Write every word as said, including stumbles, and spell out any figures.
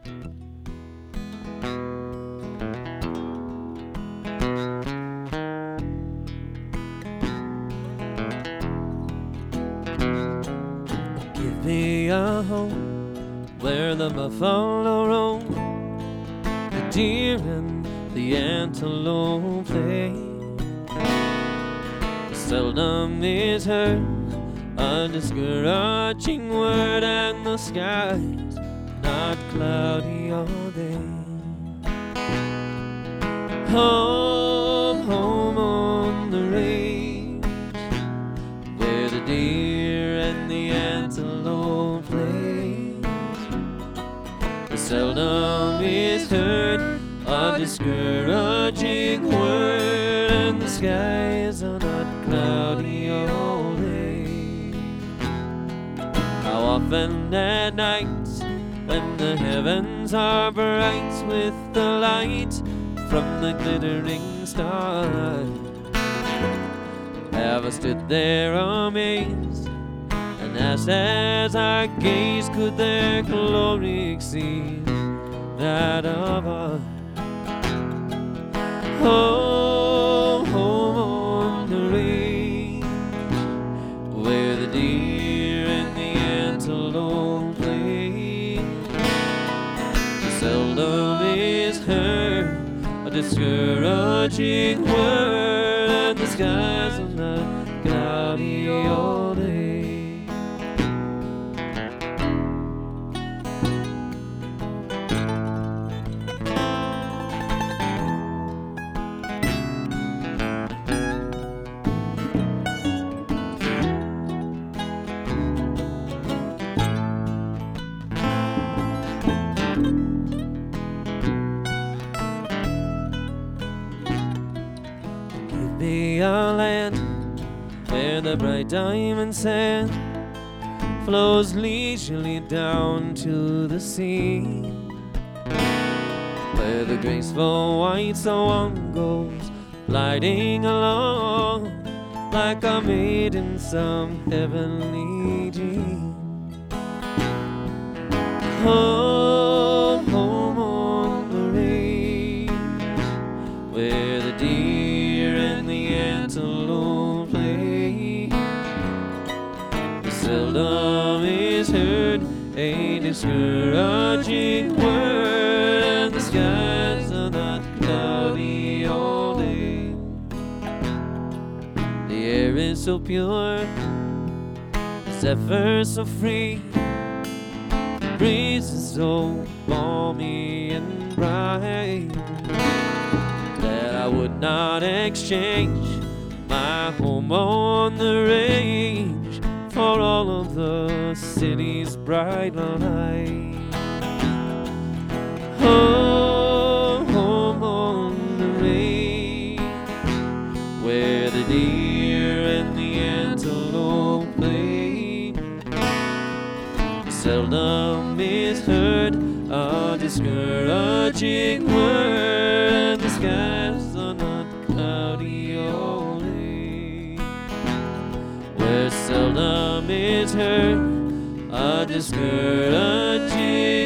Give me a home where the buffalo roam, the deer and the antelope play. Seldom is heard a discouraging word, and the sky's not cloudy all day. Home, home on the range, where the deer and the antelope play. Seldom is heard a discouraging word, and the skies are not cloudy all day. How often at night, when the heavens are bright with the light from the glittering stars, have I stood there amazed and asked as I gazed, could their glory exceed that of ours? Home, home on the range, where the deer and the antelope play. Seldom is heard a discouraging word, and the skies are not cloudy all day. Be a land where the bright diamond sand flows leisurely down to the sea, where the graceful white swan goes gliding along like a maid in some heavenly dream. Home, home on the range, where the deer and the antelope play. Seldom is heard a discouraging word, and the skies are not cloudy all day. The air is so pure, the zephyr so free, the breeze is so balmy and bright, that I would not exchange my home on the range for all of the city's bright light. Home, home on the range, where the deer and the antelope play. Seldom is heard a discouraging word, and the skies are not cloudy all day. Where seldom is heard a discouraging